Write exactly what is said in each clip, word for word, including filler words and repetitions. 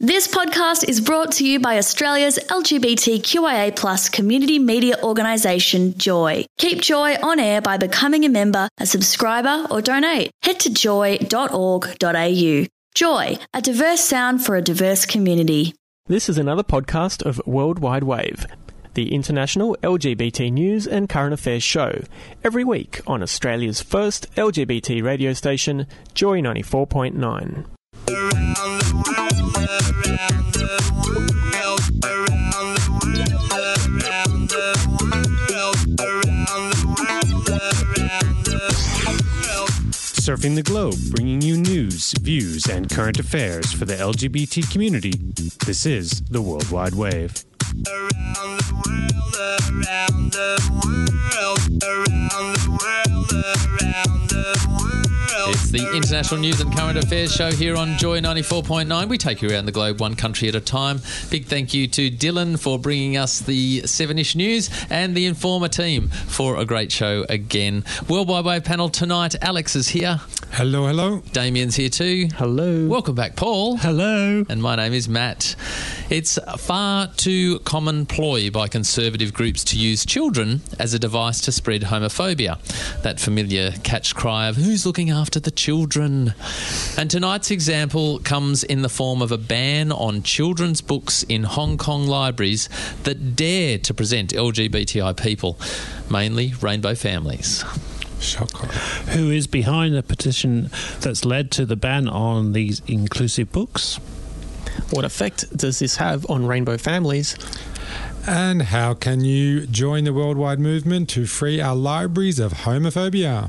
This podcast is brought to you by Australia's L G B T Q I A plus community media organisation, Joy. Keep Joy on air by becoming a member, a subscriber or donate. Head to joy dot org dot a u. Joy, a diverse sound for a diverse community. This is another podcast of World Wide Wave, the international L G B T news and current affairs show, every week on Australia's first L G B T radio station, Joy ninety-four point nine. Around the world, around the world, around the world, around the world, around the world, around the world. Surfing the globe, bringing you news, views, and current affairs for the L G B T community. This is the World Wide Wave. Around the world, around the world, around the world, around the world. It's the international news and current affairs show here on Joy ninety-four point nine. We take you around the globe one country at a time. Big thank you to Dylan for bringing us the seven-ish news and the Informer team for a great show again. World Wide Wave panel tonight. Alex is here. Hello, hello. Damien's here too. Hello. Welcome back, Paul. Hello. And my name is Matt. It's a far too common ploy by conservative groups to use children as a device to spread homophobia. That familiar catch cry of who's looking after the children. And tonight's example comes in the form of a ban on children's books in Hong Kong libraries that dare to present L G B T I people, mainly rainbow families. Shocker. Who is behind the petition that's led to the ban on these inclusive books? What effect does this have on rainbow families? And how can you join the worldwide movement to free our libraries of homophobia?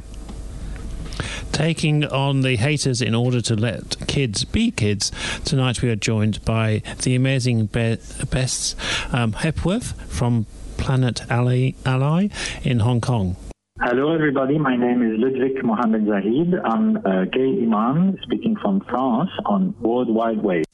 Taking on the haters in order to let kids be kids. Tonight we are joined by the amazing Be- Bess um, Hepworth from Planet Ally, Ally in Hong Kong. Hello everybody, my name is Ludwig Mohamed Zahid. I'm a gay imam speaking from France on World Wide Wave.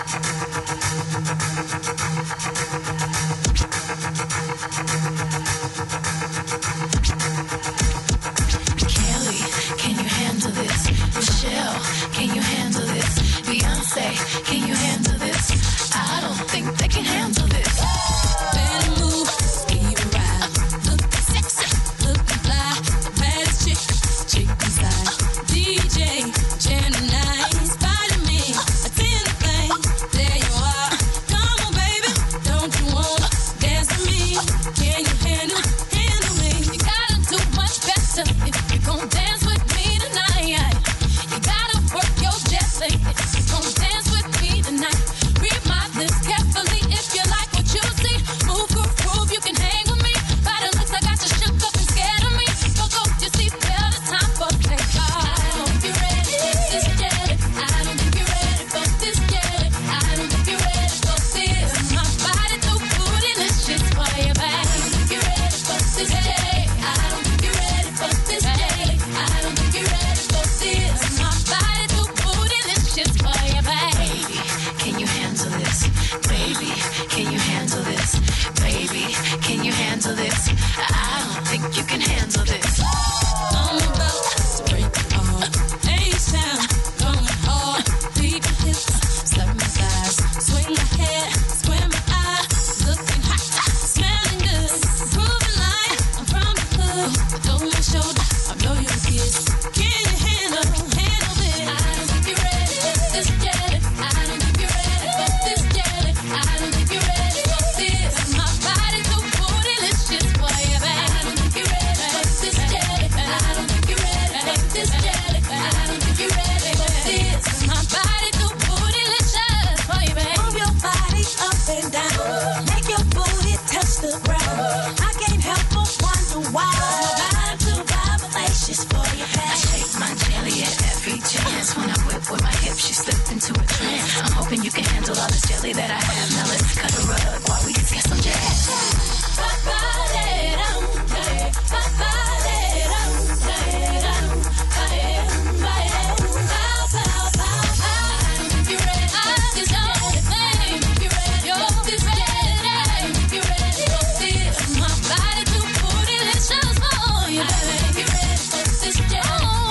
Kelly, can you handle this? Michelle, can you handle this? Beyonce, can you handle this? I don't think they can handle this. Better move, skinny ride. Look sexy, look fly. Baddest chick, chick inside. D J, Gemini, Spider-Man, attend the thing. There you are. Come on, baby, don't you wanna dance with me? Can you handle, handle me? You gotta do much better if you gon' dance with me tonight. You gotta work your jet if you gon' dance with me tonight. Read my lips carefully if you like what you see. Move, groove, groove, you can hang with me. By the looks I got you shook up and scared of me. Go, go, you see, well, it's time for takeoff. I don't think you're ready for this jelly. I don't think you're ready for this jelly. I don't think you're ready for this. My body too bootylicious for your back. I don't think you're ready for this jelly. I don't think you're ready for this jelly. I don't think you're ready for this. My body too bootylicious for your back. Baby, can you handle this? Baby, can you handle this? Baby, can you handle this? I don't think you can handle this. I'm about to break it all. A-sound, going hard. Beat my hips, slap my thighs, swing my head, square my eyes, looking hot, smelling good, grooving like I'm from the hood. Over my shoulder, I blow you a kiss. Can you handle, handle this? I don't think you're ready for this jelly. I don't think you're ready for this jelly. I don't think you're ready for this. My body too bootylicious for your back. I don't think you're ready for this jelly. I don't think you're ready for this jelly. I don't think you're ready for this. My body too bootylicious for your back. Move your body up and down. Make your booty touch the ground. I can't help but wonder why. My vibe too vibalacious for your I back. shake my jelly at every chance. When I whip with my hips, you slip into a trance. I'm hoping you can handle all this jelly that I have. Now let's cut a rug while we get some jazz. My body too bootylicious for you, baby. This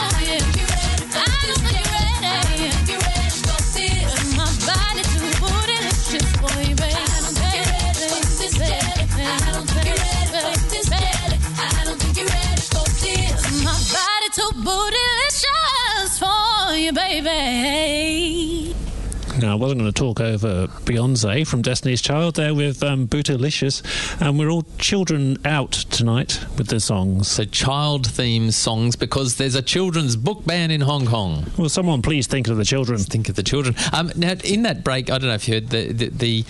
jelly. baby. Now, I wasn't going to talk over Beyonce from Destiny's Child there with um, Bootylicious, and we're all children out tonight with the songs. So child-themed songs, because there's a children's book ban in Hong Kong. Well, someone please think of the children. Think of the children. Um, now, in that break, I don't know if you heard the... the, the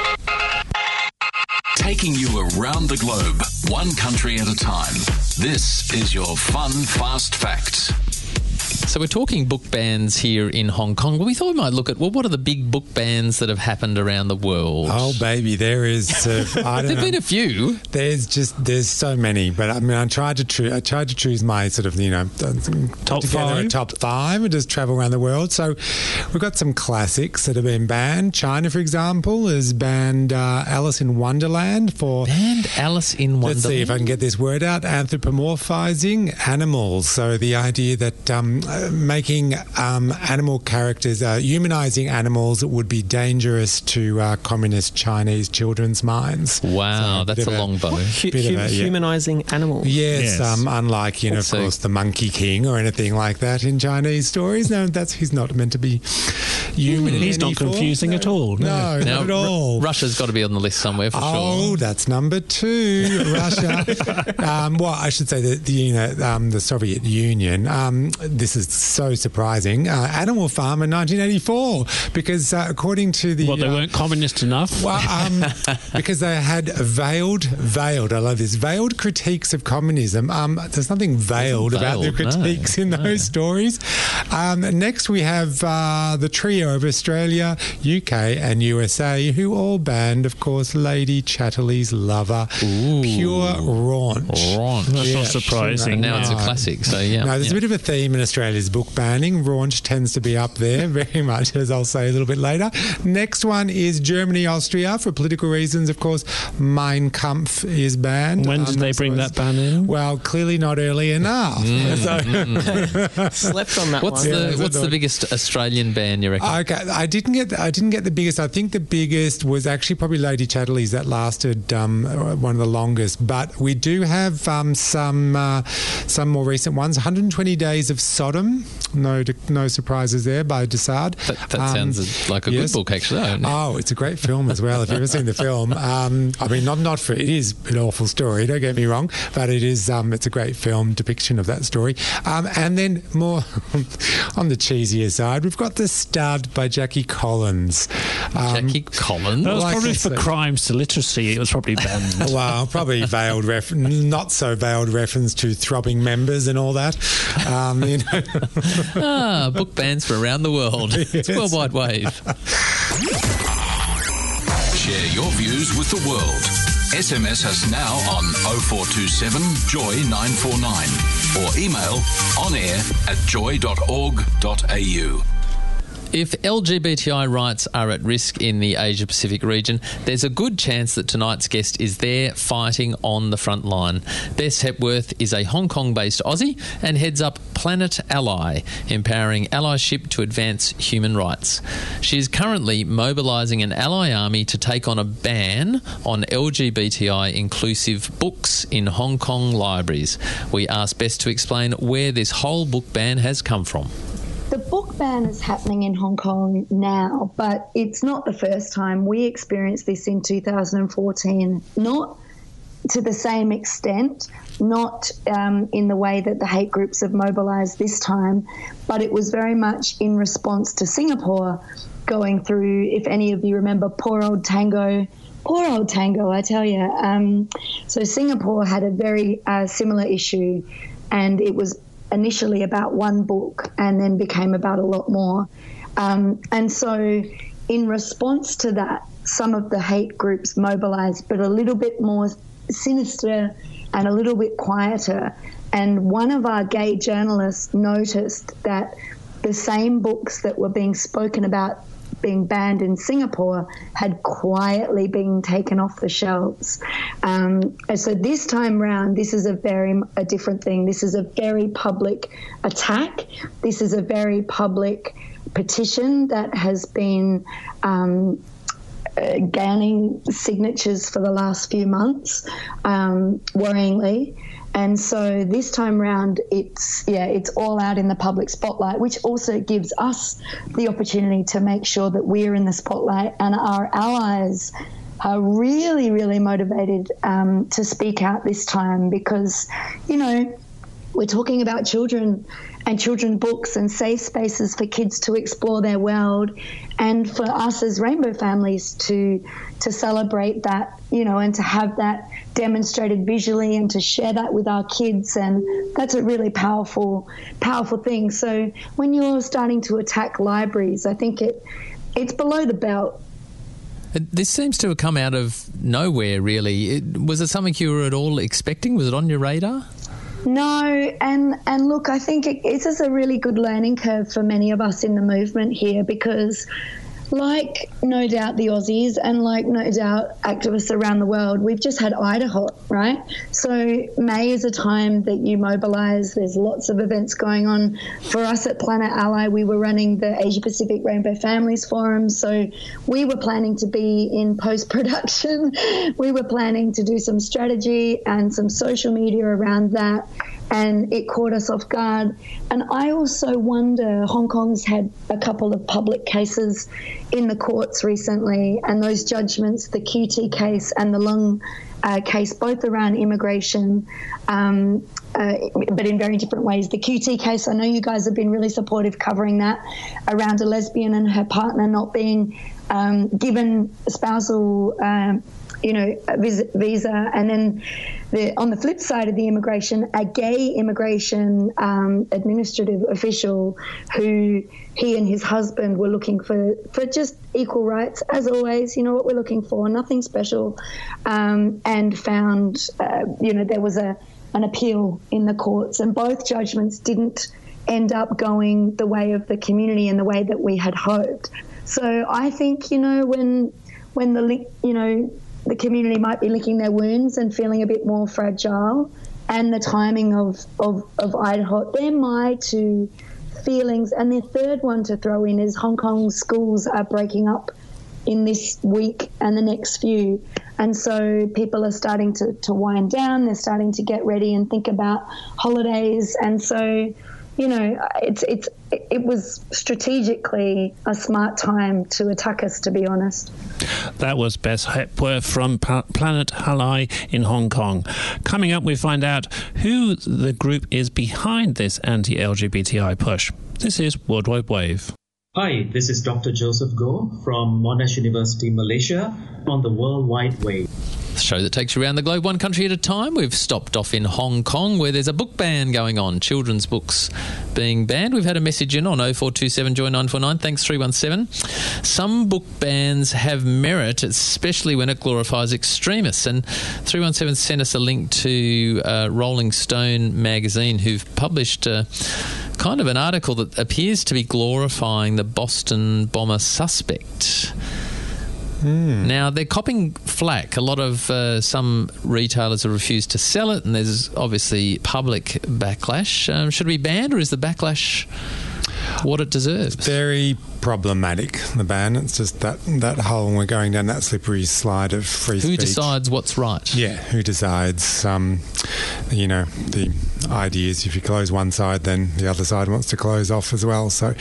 Taking you around the globe, one country at a time. This is your Fun Fast Facts. So we're talking book bans here in Hong Kong. Well, we thought we might look at, well, what are the big book bans that have happened around the world? Oh, baby, there is... Uh, I don't There've know. been a few. There's just, there's so many. But, I mean, I tried to choo- I tried to choose my sort of, you know... Top together five? A top five and just travel around the world. So we've got some classics that have been banned. China, for example, has banned uh, Alice in Wonderland for... Banned Alice in Wonderland? Let's see if I can get this word out. Anthropomorphizing animals. So the idea that... Um, Uh, making um, animal characters, uh, humanizing animals would be dangerous to uh, communist Chinese children's minds. Wow, So that's bit a of long bow. Hu- bit of hum- a- yeah. Humanising animals. Yes, Yes. Um, unlike, you know, Also- of course, the Monkey King or anything like that in Chinese stories. No, that's he's not meant to be human. in He's any not form. confusing No. at all, no. No, Now, not at Ru- all. Russia's got to be on the list somewhere for Oh, sure. that's number two, Russia. um, well, I should say that the you know um, the Soviet Union. Um, this is so surprising. Uh, Animal Farm in nineteen eighty-four, because uh, according to the What, they uh, weren't communist enough? well, um, because they had veiled, veiled. I love this veiled critiques of communism. Um, there's nothing veiled about the veiled, no, critiques in no. those stories. Um, next, we have uh, the trio of Australia, U K, and U S A, who all banned, of course, Lady Chatterley's Lover, pure raunch. Raunch. That's Yeah, not surprising. And now it's a No. classic, so yeah. No, there's yeah. a bit of a theme in Australia's book banning. Raunch tends to be up there very much, as I'll say a little bit later. Next one is Germany, Austria. For political reasons, of course, Mein Kampf is banned. When did Um, they I bring suppose- that ban in? Well, clearly not early enough. So- Slept on that What's one. Yeah, the that's what's a the dog. biggest Australian band you reckon? Okay, I didn't get. I didn't get the biggest. I think the biggest was actually probably Lady Chatterley's. That lasted um, one of the longest. But we do have um, some uh, some more recent ones. one hundred twenty Days of Sodom. No, no surprises there by Dessard. that that Um, sounds like a yes. good book, actually. I don't know. Oh, it's a great film as well. If you've ever seen the film, um, I mean, not not for it is an awful story. Don't get me wrong, but it is. Um, it's a great film depiction of that story. Um, and then more on the cheesier side, we've got The Stud by Jackie Collins. Um, Jackie Collins? That was like probably I for said- crimes to literacy. It was probably banned. Well, probably veiled ref- not so veiled reference to throbbing members and all that. Um, you know. ah, book bans from around the world. It's Worldwide Wave. Share your views with the world. S M S us now on oh four two seven joy nine four nine or email on air at joy dot org dot a u. If L G B T I rights are at risk in the Asia-Pacific region, there's a good chance that tonight's guest is there fighting on the front line. Bess Hepworth is a Hong Kong-based Aussie and heads up Planet Ally, empowering allyship to advance human rights. She is currently mobilising an ally army to take on a ban on L G B T I-inclusive books in Hong Kong libraries. We asked Bess to explain where this whole book ban has come from. The book ban is happening in Hong Kong now, but it's not the first time. We experienced this in two thousand fourteen, not to the same extent, not um, in the way that the hate groups have mobilised this time, but it was very much in response to Singapore going through, if any of you remember, poor old Tango, poor old Tango, I tell you. Um, so Singapore had a very uh, similar issue, and it was initially about one book and then became about a lot more. Um, and so in response to that, some of the hate groups mobilised, but a little bit more sinister and a little bit quieter. And one of our gay journalists noticed that the same books that were being spoken about being banned in Singapore had quietly been taken off the shelves. Um, and so this time round, this is a very a different thing. This is a very public attack. This is a very public petition that has been um, uh, gaining signatures for the last few months, um, worryingly. And so this time round, it's, yeah, it's all out in the public spotlight, which also gives us the opportunity to make sure that we're in the spotlight and our allies are really, really motivated um, to speak out this time because, you know, we're talking about children and children books and safe spaces for kids to explore their world, and for us as rainbow families to to celebrate that, you know, and to have that demonstrated visually and to share that with our kids. And that's a really powerful, powerful thing. So when you're starting to attack libraries, I think it it's below the belt. This seems to have come out of nowhere, really. It, was it something you were at all expecting? Was it on your radar? No, and and look, I think it, this is a really good learning curve for many of us in the movement here because, like no doubt the Aussies and like no doubt activists around the world, we've just had Idaho, right? So May is a time that you mobilise. There's lots of events going on. For us at Planet Ally, we were running the Asia Pacific Rainbow Families Forum, so we were planning to be in post-production. We were planning to do some strategy and some social media around that, and it caught us off guard. And I also wonder, Hong Kong's had a couple of public cases in the courts recently, and those judgments, the Q T case and the Lung uh, case, both around immigration, um, uh, but in very different ways. The Q T case, I know you guys have been really supportive covering that, around a lesbian and her partner not being um, given spousal um, you know, visa, and then the, on the flip side of the immigration, a gay immigration um, administrative official who he and his husband were looking for, for just equal rights, as always, you know what we're looking for, nothing special, um, and found, uh, you know, there was a an appeal in the courts, and both judgments didn't end up going the way of the community and the way that we had hoped. So I think, you know, when when the, you know, the community might be licking their wounds and feeling a bit more fragile, and the timing of, of, of Idaho, they're my two feelings. And the third one to throw in is Hong Kong schools are breaking up in this week and the next few. And so people are starting to, to wind down, they're starting to get ready and think about holidays. And so, you know, it's it's it was strategically a smart time to attack us, to be honest. That was Bess Hepworth from pa- Planet Ally in Hong Kong. Coming up, we find out who the group is behind this anti-L G B T I push. This is Worldwide Wave. Hi, this is Doctor Joseph Goh from Monash University, Malaysia, on the Worldwide Wave. The show that takes you around the globe one country at a time. We've stopped off in Hong Kong where there's a book ban going on, children's books being banned. We've had a message in on oh four two seven joy nine four nine. Thanks, three one seven. Some book bans have merit, especially when it glorifies extremists. And three one seven sent us a link to uh, Rolling Stone magazine, who've published uh, kind of an article that appears to be glorifying the Boston bomber suspect. Mm. Now, they're copping flack. A lot of uh, some retailers have refused to sell it, and there's obviously public backlash. Um, should it be banned, or is the backlash what it deserves? It's very problematic, the ban. It's just that, that whole, we're going down that slippery slide of free who speech. Who decides what's right? Yeah, who decides, um, you know, the idea is if you close one side, then the other side wants to close off as well. So,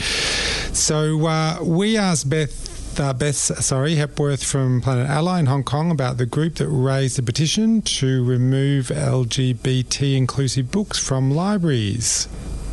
so uh, we asked Beth Uh, Beth, sorry, Hepworth from Planet Ally in Hong Kong about the group that raised a petition to remove L G B T inclusive books from libraries.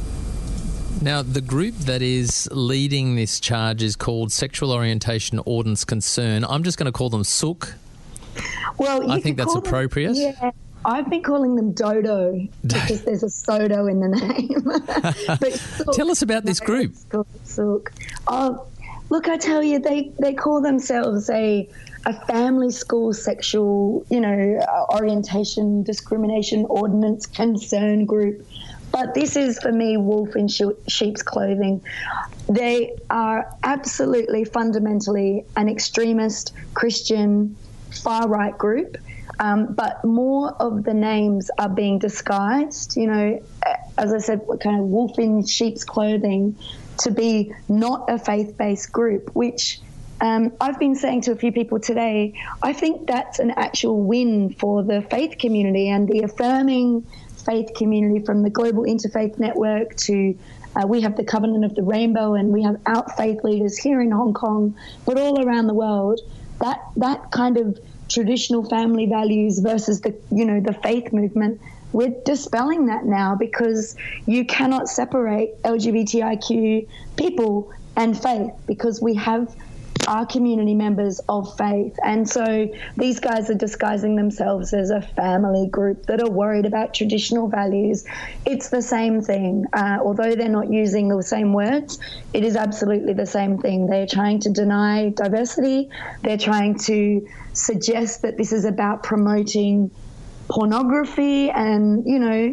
Now, the group that is leading this charge is called Sexual Orientation Ordinance Concern. I'm just going to call them S O C. Well, you I think that's them, appropriate. Yeah. I've been calling them Dodo because there's a sodo in the name. But S O C, tell us about this group. S O C. Oh, look, I tell you, they, they call themselves a a family school sexual, you know, orientation discrimination ordinance concern group. But this is, for me, wolf in sheep's clothing. They are absolutely fundamentally an extremist Christian far-right group, um, but more of the names are being disguised, you know, as I said, kind of wolf in sheep's clothing, to be not a faith-based group, which um, I've been saying to a few people today, I think that's an actual win for the faith community and the affirming faith community, from the Global Interfaith Network to uh, we have the Covenant of the Rainbow, and we have out faith leaders here in Hong Kong, but all around the world. That that kind of traditional family values versus the you know the faith movement, we're dispelling that now, because you cannot separate L G B T I Q people and faith, because we have our community members of faith. And so these guys are disguising themselves as a family group that are worried about traditional values. It's the same thing. Uh, although they're not using the same words, it is absolutely the same thing. They're trying to deny diversity. They're trying to suggest that this is about promoting pornography, and, you know,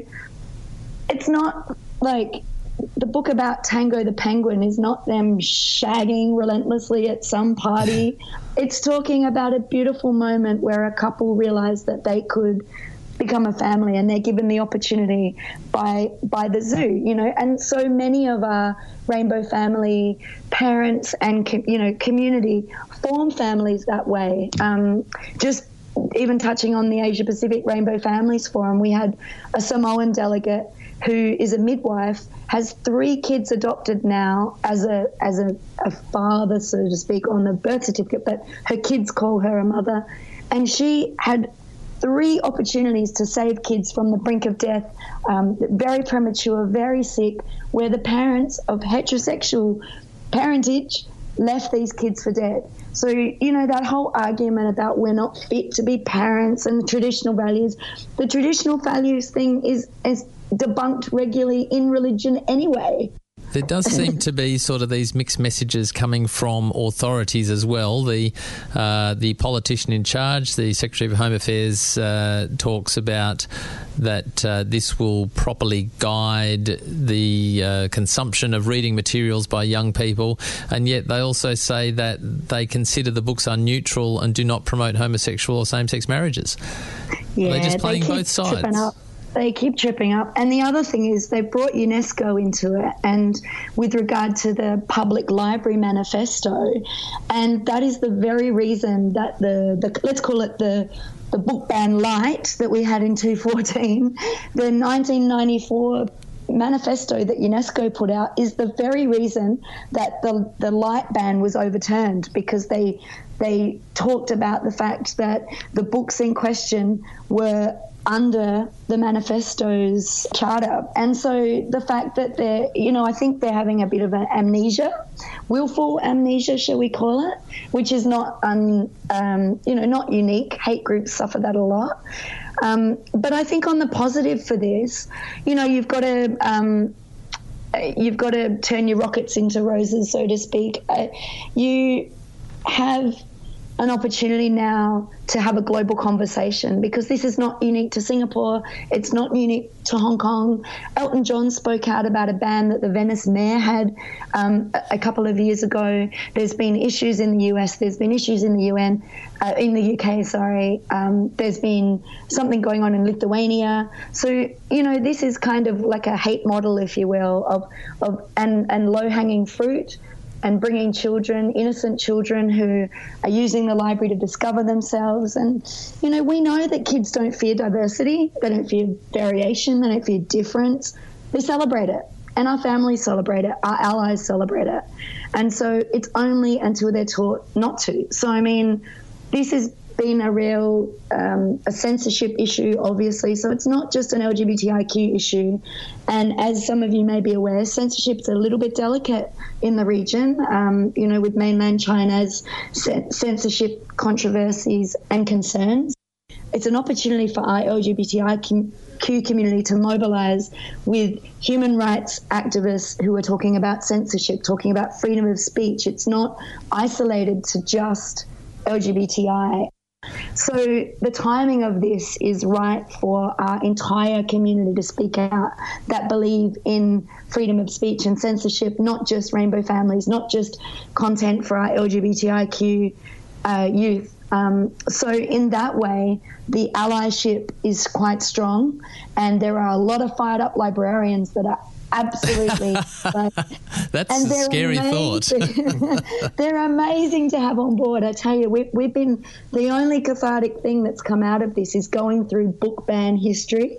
it's not like the book about Tango the Penguin is not them shagging relentlessly at some party. It's talking about a beautiful moment where a couple realized that they could become a family, and they're given the opportunity by by the zoo, you know. And so many of our rainbow family parents and, you know, community form families that way. Um, just even touching on the Asia Pacific Rainbow Families Forum, we had a Samoan delegate who is a midwife, has three kids adopted now as a as a, a father, so to speak, on the birth certificate, but her kids call her a mother. And she had three opportunities to save kids from the brink of death, um, very premature, very sick, where the parents of heterosexual parentage left these kids for dead. So, you know, that whole argument about we're not fit to be parents and the traditional values, the traditional values thing is, is debunked regularly in religion anyway. There does seem to be sort of these mixed messages coming from authorities as well. The uh, the politician in charge, the Secretary of Home Affairs, uh, talks about that uh, this will properly guide the uh, consumption of reading materials by young people, and yet they also say that they consider the books are neutral and do not promote homosexual or same-sex marriages. Yeah, they're just playing they keep both sides. tripping up. They keep tripping up. And the other thing is they brought UNESCO into it, and with regard to the Public Library Manifesto, and that is the very reason that the, the let's call it the the book ban light that we had in two fourteen, the nineteen ninety-four manifesto that UNESCO put out is the very reason that the the light ban was overturned, because they they talked about the fact that the books in question were under the manifesto's charter. And so the fact that they're, you know, I think they're having a bit of an amnesia, willful amnesia, shall we call it, which is not, un, um, you know, not unique. Hate groups suffer that a lot. Um, but I think on the positive for this, you know, you've got to, um, you've got to turn your rockets into roses, so to speak. Uh, you have an opportunity now to have a global conversation, because this is not unique to Singapore. It's not unique to Hong Kong. Elton John spoke out about a ban that the Venice mayor had um, a couple of years ago. There's been issues in the U S. There's been issues in the U N, uh, in the U K, sorry. Um, there's been something going on in Lithuania. So, you know, this is kind of like a hate model, if you will, of, of and, and low-hanging fruit, and bringing children, innocent children who are using the library to discover themselves. And, you know, we know that kids don't fear diversity. They don't fear variation. They don't fear difference. They celebrate it. And our families celebrate it. Our allies celebrate it. And so it's only until they're taught not to. So, I mean, this has been a real um, a censorship issue, obviously. So it's not just an L G B T I Q issue. And as some of you may be aware, censorship is a little bit delicate in the region, um, you know, with mainland China's censorship controversies and concerns. It's an opportunity for our L G B T I Q community to mobilise with human rights activists who are talking about censorship, talking about freedom of speech. It's not isolated to just L G B T I. So the timing of this is right for our entire community to speak out, that believe in freedom of speech and censorship, not just rainbow families, not just content for our L G B T I Q uh, youth. Um, so in that way, the allyship is quite strong, and there are a lot of fired up librarians that are absolutely like, that's and a scary amazing. thought. They're amazing to have on board. I tell you, we've, we've been, the only cathartic thing that's come out of this is going through book ban history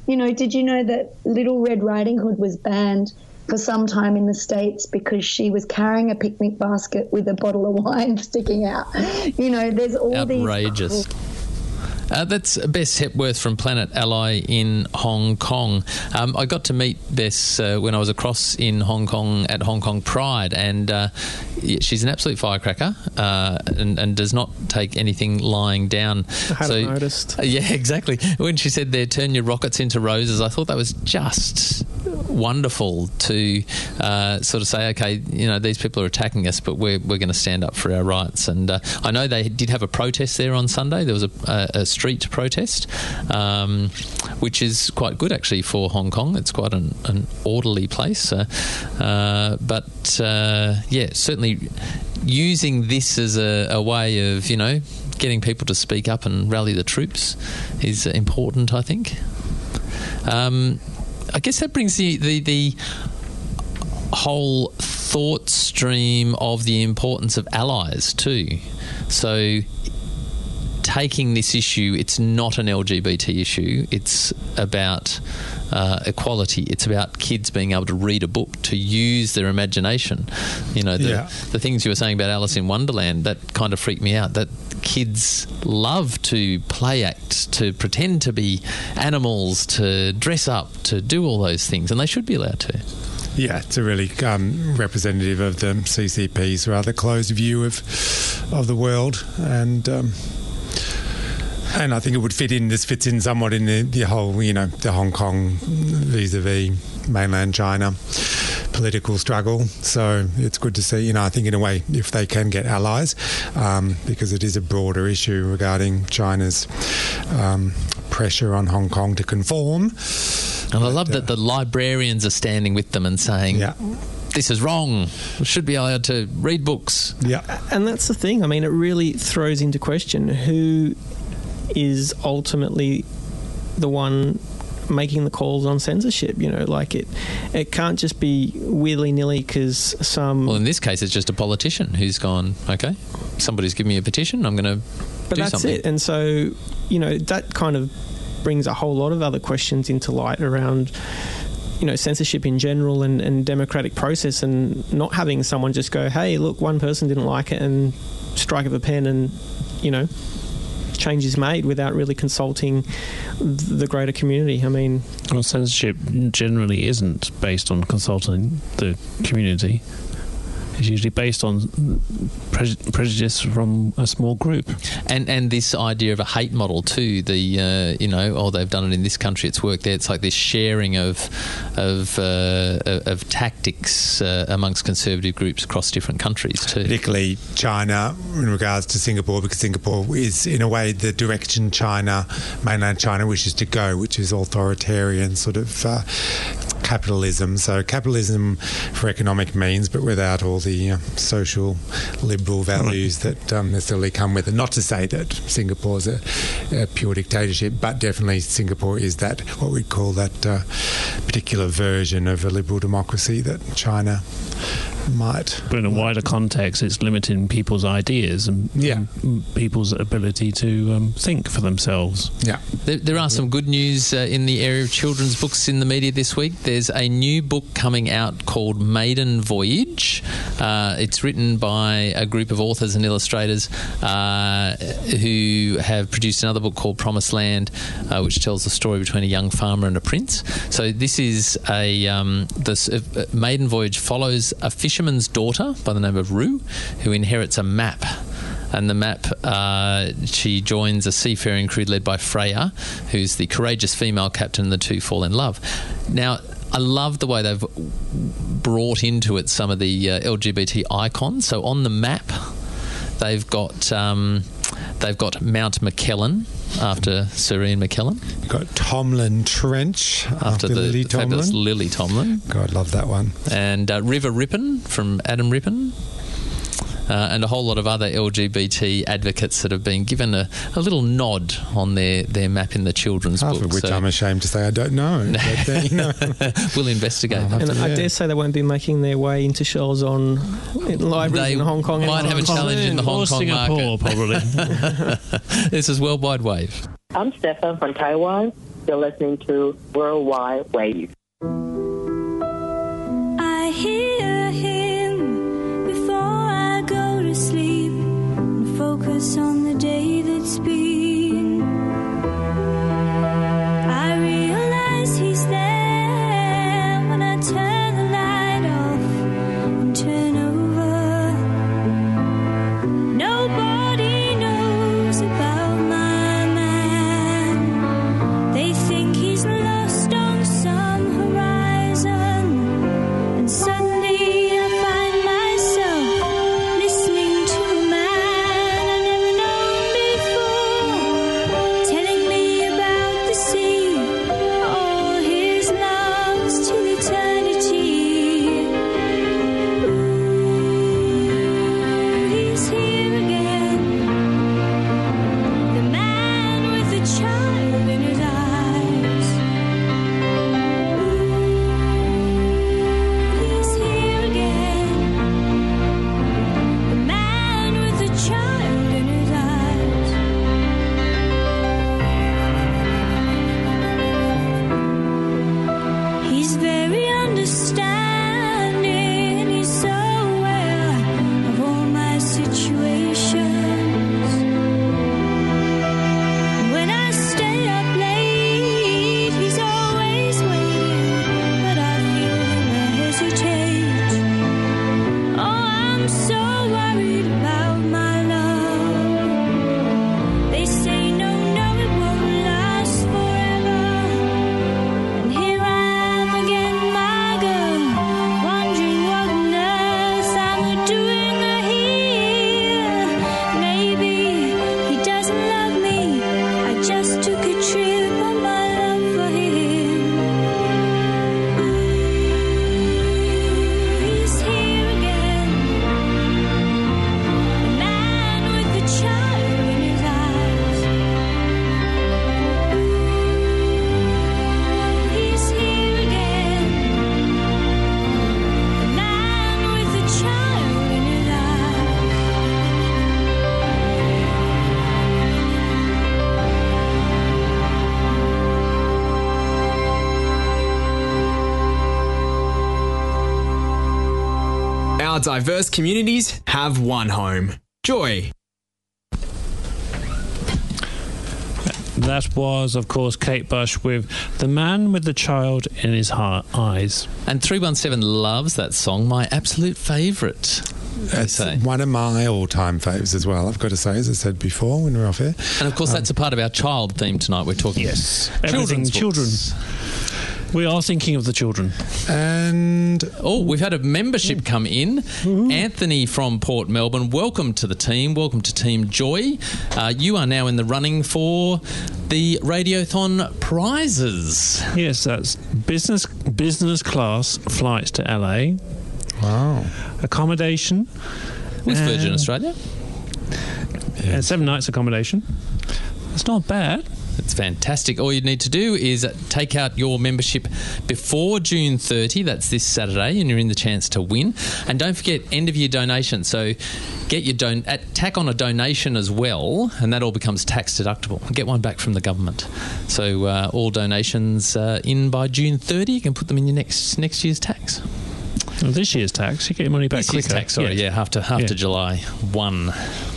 You know, did you know that Little Red Riding Hood was banned for some time in the States because she was carrying a picnic basket with a bottle of wine sticking out? You know, there's all outrageous. these... Uh, that's Bess Hepworth from Planet Ally in Hong Kong. Um, I got to meet Bess uh, when I was across in Hong Kong at Hong Kong Pride, and uh, yeah, she's an absolute firecracker uh, and, and does not take anything lying down. I hadn't so, noticed. Uh, yeah, exactly. When she said there, turn your rockets into roses, I thought that was just wonderful to uh, sort of say, okay, you know, these people are attacking us, but we're, we're going to stand up for our rights. And uh, I know they did have a protest there on Sunday. There was a, a, a street protest, um, which is quite good actually for Hong Kong. It's quite an, an orderly place. Uh, uh, but, uh, yeah, certainly using this as a, a way of, you know, getting people to speak up and rally the troops is important, I think. Um, I guess that brings the, the, the whole thought stream of the importance of allies too. So taking this issue, it's not an L G B T issue. It's about uh, equality. It's about kids being able to read a book, to use their imagination. You know, the, Yeah. the things you were saying about Alice in Wonderland, that kind of freaked me out, that kids love to play act, to pretend to be animals, to dress up, to do all those things, and they should be allowed to. Yeah, it's a really um, representative of the C C P's rather closed view of of the world, and um, and I think it would fit in. This fits in somewhat in the, the whole, you know, the Hong Kong vis-a-vis mainland China political struggle. So it's good to see. You know, I think in a way, if they can get allies, um, because it is a broader issue regarding China's um, pressure on Hong Kong to conform. And I love that the librarians are standing with them and saying, Yeah. this is wrong. We should be allowed to read books. Yeah. And that's the thing. I mean, it really throws into question who is ultimately the one making the calls on censorship. You know, like it it can't just be willy-nilly because some... Well, in this case, it's just a politician who's gone, okay, somebody's given me a petition, I'm going to But do that's something. it. And so, you know, that kind of brings a whole lot of other questions into light around, you know, censorship in general and, and democratic process, and not having someone just go, hey, look, one person didn't like it, and strike of a pen and, you know, change is made without really consulting the greater community. I mean... Well, censorship generally isn't based on consulting the community. It's usually based on pre- prejudice from a small group. And and this idea of a hate model too, the, uh, you know, oh, they've done it in this country, it's worked there. It's like this sharing of of, uh, of tactics uh, amongst conservative groups across different countries too. Particularly China in regards to Singapore, because Singapore is in a way the direction China, mainland China wishes to go, which is authoritarian sort of uh, capitalism. So capitalism for economic means, but without all the uh, social liberal values that um, necessarily come with it. Not to say that Singapore is a, a pure dictatorship, but definitely Singapore is that, what we call that uh, particular version of a liberal democracy that China might. But in a wider context, it's limiting people's ideas and, Yeah. and people's ability to um, think for themselves. Yeah. There, there are some good news uh, in the area of children's books in the media this week. There's a new book coming out called Maiden Voyage. Uh, it's written by a group of authors and illustrators uh, who have produced another book called Promised Land, uh, which tells the story between a young farmer and a prince. So this is a um, this uh, Maiden Voyage follows a fisherman's daughter by the name of Rue, who inherits a map. And the map, uh, she joins a seafaring crew led by Freya, who's the courageous female captain, and the two fall in love. Now, I love the way they've brought into it some of the uh, L G B T icons. So on the map, they've got um, they've got Mount McKellen after Sir Ian McKellen. You've got Tomlin Trench after, After the Lily fabulous Tomlin. Lily Tomlin. God, love that one. And uh, River Ripon from Adam Ripon. Uh, and a whole lot of other L G B T advocates that have been given a, a little nod on their, their map in the children's Half book. of which So I'm ashamed to say I don't know. But, uh, you know. we'll investigate I'll that. have And to- I yeah. dare say they won't be making their way into shelves on in libraries They in Hong Kong. might have a anytime challenge soon. in the Hong or Kong Singapore, market. probably. This is Worldwide Wave. I'm Stefan from Taiwan. You're listening to Worldwide Wave. I hear him before I go to sleep and focus on the day that's been. I realize he's there when I turn the light off and turn over. Nobody knows about my man. They think he's lost on some horizon, and suddenly I find myself listening to a man I never known before, telling me about the sea, all his loves till eternity. Ooh, he's here again, the man with the child in his eyes. He's here again, the man with the child in his eyes. He's very understanding, he's so aware of all my situations. When I stay up late, he's always waiting, but I feel him hesitate. Oh, I'm so worried about my love. They say no, no, it won't last forever. And here I am again, my girl, wondering what on earth I'm doing here. Maybe he doesn't love me. I just took a trip on my love for him. He's here again, the man with the child in his eyes. He's here again, the man with the child in his eyes. Our diverse communities have one home. Joy. That was, of course, Kate Bush with The Man with the Child in His heart, Eyes. And three one seven loves that song, my absolute favourite. It's one of my all-time faves as well, I've got to say, as I said before when we were off here. And of course, Um, that's a part of our child theme tonight. We're talking yes, children's children. books. We are thinking of the children. And oh, we've had a membership come in. Anthony from Port Melbourne, welcome to the team. Welcome to Team Joy. Uh, you are now in the running for the Radiothon prizes. Yes, that's business business class flights to L A. Wow. Accommodation. With and- Virgin Australia. And seven nights accommodation. It's not bad. It's fantastic. All you need to do is take out your membership before June thirtieth. That's this Saturday, and you're in the chance to win. And don't forget, end of year donation. So get your don- at, tack on a donation as well, and that all becomes tax deductible. Get one back from the government. So uh, all donations uh, in by June thirtieth. You can put them in your next next year's tax. Well, this year's tax, you get your money back This year's quicker. tax, sorry, Yes. yeah, after after Yeah. July first.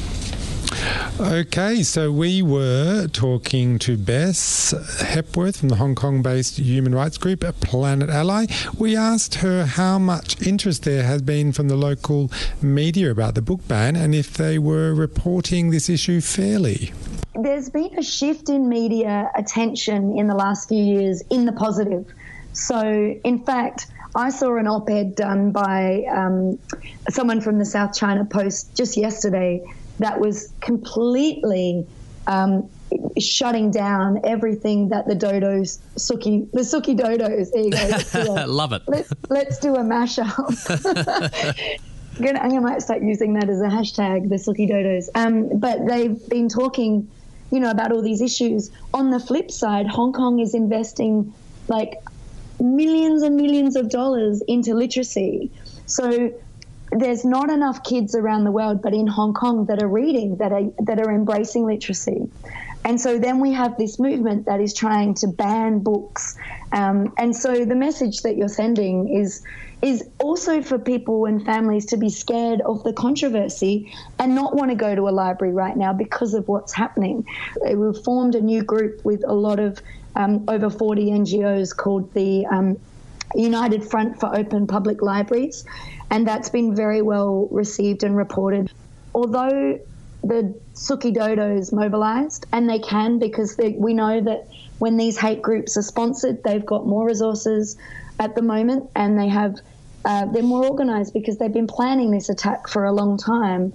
Okay, so we were talking to Bess Hepworth from the Hong Kong-based human rights group Planet Ally. We asked her how much interest there has been from the local media about the book ban and if they were reporting this issue fairly. There's been a shift in media attention in the last few years in the positive. So, in fact, I saw an op-ed done by um, someone from the South China Post just yesterday that was completely um, shutting down everything that the dodos, Suki, the Suki dodos, there you go. Let's do a, Love it. Let's, let's do a mashup. I'm gonna, I might start using that as a hashtag, the Suki dodos. Um, but they've been talking, you know, about all these issues. On the flip side, Hong Kong is investing like millions and millions of dollars into literacy. So there's not enough kids around the world, but in Hong Kong that are reading, that are that are embracing literacy. And so then we have this movement that is trying to ban books. Um, and so the message that you're sending is is also for people and families to be scared of the controversy and not want to go to a library right now because of what's happening. We've formed a new group with a lot of um, over forty N G Os called the um, United Front for Open Public Libraries, and that's been very well received and reported. Although the Suki Dodos mobilised, and they can, because they, we know that when these hate groups are sponsored, they've got more resources at the moment, and they have uh, they're more organised because they've been planning this attack for a long time.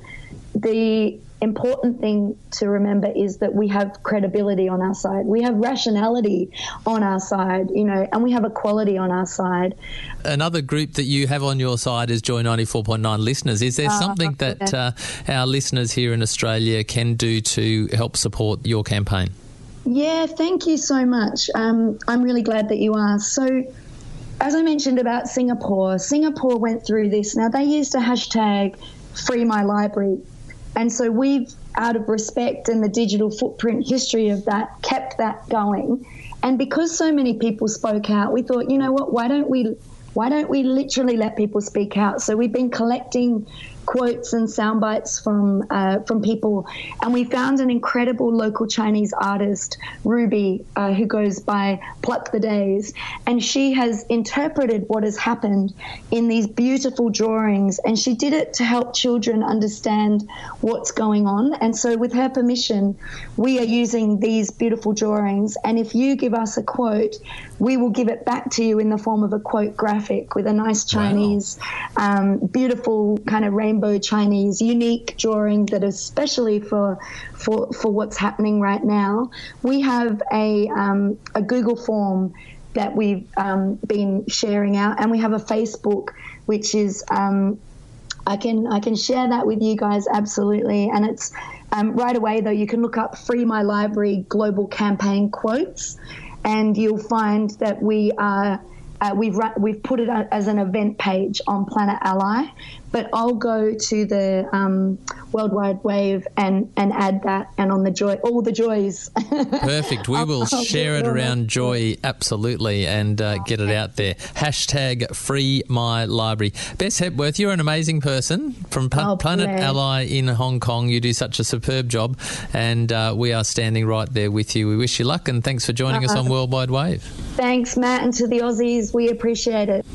The important thing to remember is that we have credibility on our side. We have rationality on our side, you know, and we have equality on our side. Another group that you have on your side is Joy ninety-four point nine listeners. Is there Uh, something that yeah. uh, our listeners here in Australia can do to help support your campaign? Yeah, thank you so much. Um, I'm really glad that you asked. So, as I mentioned about Singapore, Singapore went through this. Now, they used a hashtag Free My Library. And so we've, out of respect and the digital footprint history of that, kept that going. And because so many people spoke out, we thought, you know what, why don't we why don't we literally let people speak out? So we've been collecting quotes and sound bites from uh, from people, and we found an incredible local Chinese artist, Ruby, uh, who goes by Pluck the Days, and she has interpreted what has happened in these beautiful drawings, and she did it to help children understand what's going on. And so with her permission, we are using these beautiful drawings, and if you give us a quote, we will give it back to you in the form of a quote graphic with a nice Chinese, wow. um, beautiful kind of rainbow Chinese, unique drawing that is especially for for for what's happening right now. We have a um, a Google form that we've um, been sharing out, and we have a Facebook, which is um, I can I can share that with you guys absolutely, and it's um, right away though you can look up Free My Library Global Campaign Quotes, and you'll find that we are. Uh, we've run, we've put it as an event page on Planet Ally, but I'll go to the um, World Wide Wave and, and add that, and on the Joy, all the joys. Perfect. We will I'll, I'll share it around Joy, absolutely, and uh, get it out there. Hashtag Free My Library. Bess Hepworth, you're an amazing person from P- oh, Planet bless. Ally in Hong Kong. You do such a superb job, and uh, we are standing right there with you. We wish you luck, and thanks for joining uh-huh. us on World Wide Wave. Thanks, Matt, and to the Aussies, we appreciate it.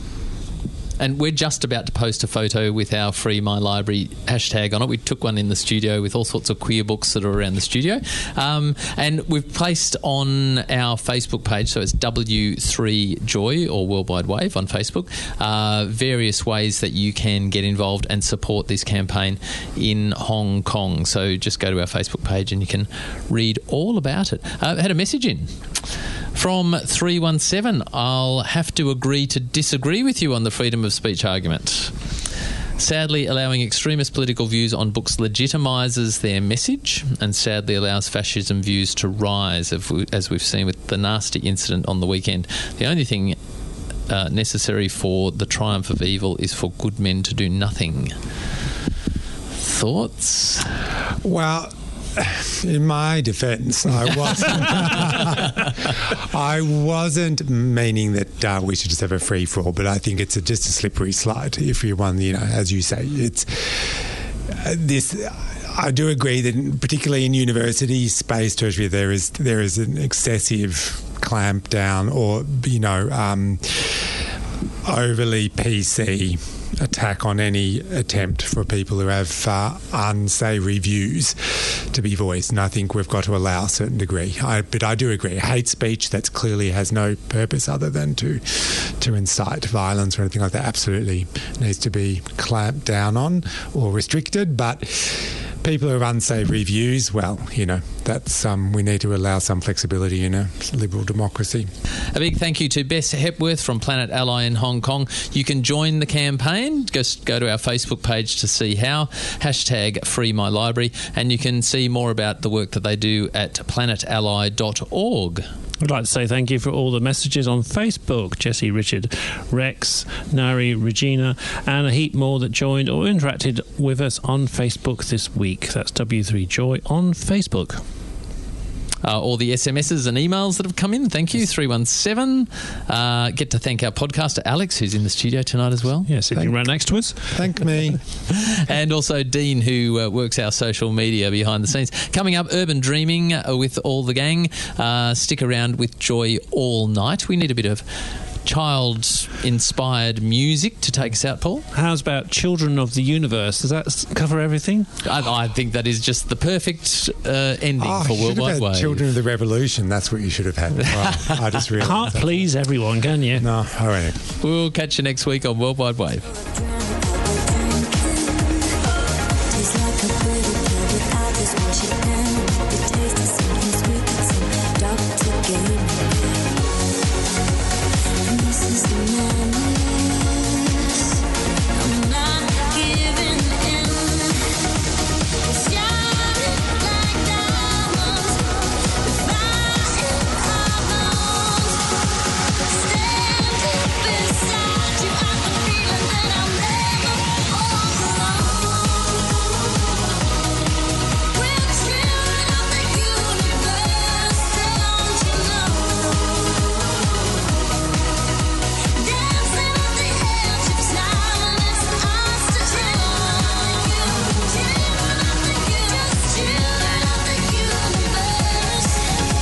And we're just about to post a photo with our Free My Library hashtag on it. We took one in the studio with all sorts of queer books that are around the studio. Um, and we've placed on our Facebook page, so it's W three Joy or Worldwide Wave on Facebook, uh, various ways that you can get involved and support this campaign in Hong Kong. So just go to our Facebook page and you can read all about it. Uh, I had a message in from three one seven. I'll have to agree to disagree with you on the freedom of speech argument. Sadly, allowing extremist political views on books legitimises their message, and sadly allows fascism views to rise, as we've seen with the nasty incident on the weekend. The only thing uh, necessary for the triumph of evil is for good men to do nothing. Thoughts? Well, in my defence, I wasn't. I wasn't meaning that uh, we should just have a free for all, but I think it's a, just a slippery slide. If you're one, you know, as you say, it's uh, this. I do agree that, particularly in university space, tertiary, there is there is an excessive clampdown, or you know, um, overly P C attack on any attempt for people who have uh, unsavoury views to be voiced, and I think we've got to allow a certain degree. I, but I do agree, hate speech that clearly has no purpose other than to to incite violence or anything like that absolutely needs to be clamped down on or restricted. But people who have unsavoury views, well, you know, that's um, we need to allow some flexibility in a liberal democracy. A big thank you to Bess Hepworth from Planet Ally in Hong Kong. You can join the campaign. Just go to our Facebook page to see how. Hashtag Free My Library. And you can see more about the work that they do at planet ally dot org. I'd like to say thank you for all the messages on Facebook. Jesse, Richard, Rex, Nari, Regina, and a heap more that joined or interacted with us on Facebook this week. That's W three Joy on Facebook. uh, all the S M Ses and emails that have come in. Thank you, three one seven. Uh, get to thank our podcaster, Alex, who's in the studio tonight as well. Yes, sitting right next to us. Thank me. And also Dean, who uh, works our social media behind the scenes. Coming up, Urban Dreaming uh, with all the gang. Uh, stick around with Joy all night. We need a bit of child-inspired music to take us out, Paul. How's about Children of the Universe? Does that s- cover everything? I, I think that is just the perfect uh, ending Oh, for you should World Wide have had Wave. Children of the Revolution. That's what you should have had. Wow, I just realised. Can't that. please everyone, can you? No, all right. We'll catch you next week on World Wide Wave. Tastes like a pretty pill without this wash it down. The taste is something sweet, it's a doctor gave me. And this is the madness. I'm not giving in. It's shining like diamonds. The fire in our bones. Standing beside you, I can feel it that I'm never all alone. We're children of the universe, don't you know? Dancing on the edge of time, it's us to children of the universe, children of the universe.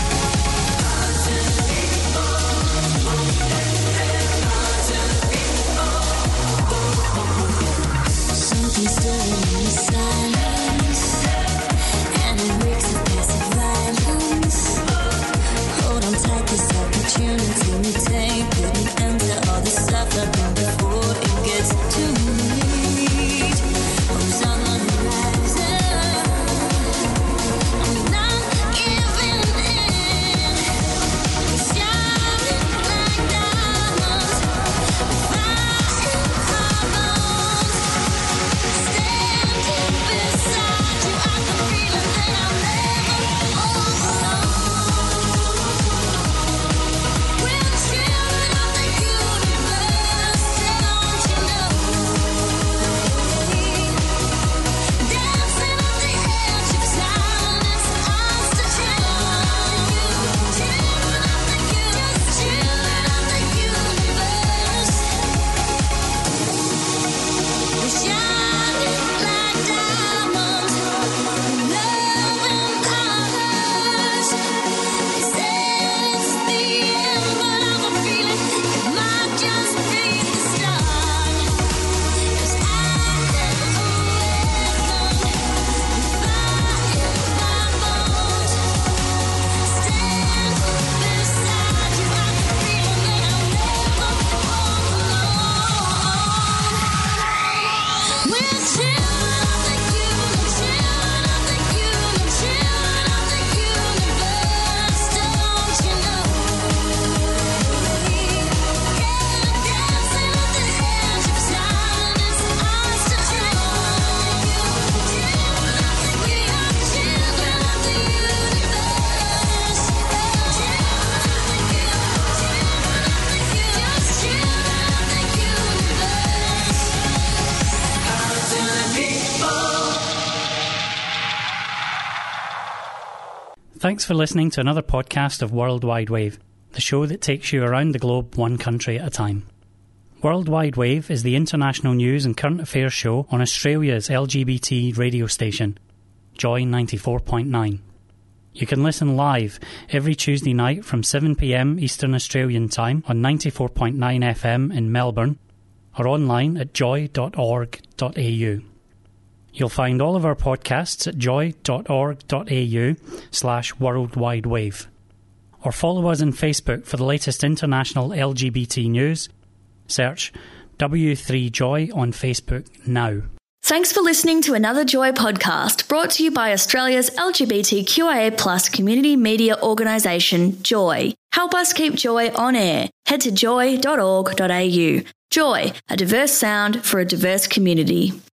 Something stirring in the silence, and it wakes up passive violence. Hold on tight, this opportunity we take. Put an end to all the suffering before it gets too late. Hope's on the horizon. I'm not giving in. We're shining like diamonds. Fire in our bones. Standing beside you, I can feel it that I'm never all alone. We're children of the universe, don't you know? Dancing on the edge of time, it's us to children of the universe, children of the universe. We're shining like diamonds, love in our hearts. They say it's the end, but I can feel it. It might just be the start. 'Cause I can awaken the fire in my bones. Stand beside you, I can feel that I'm never all alone. We're children of the universe, children of the universe, children of the universe, don't you know? Dancing on the edge of time, it's us to children. We are children of the universe, children of the universe, just children of the universe. Thanks for listening to another podcast of World Wide Wave, the show that takes you around the globe one country at a time. World Wide Wave is the international news and current affairs show on Australia's L G B T radio station, Joy ninety-four point nine. You can listen live every Tuesday night from seven p m Eastern Australian Time on ninety-four point nine F M in Melbourne, or online at joy dot org dot a u. You'll find all of our podcasts at joy dot org dot a u slash worldwidewave. Or follow us on Facebook for the latest international L G B T news. Search W three Joy on Facebook now. Thanks for listening to another Joy podcast brought to you by Australia's L G B T Q I A plus community media organisation, Joy. Help us keep Joy on air. Head to joy dot org dot a u. Joy, a diverse sound for a diverse community.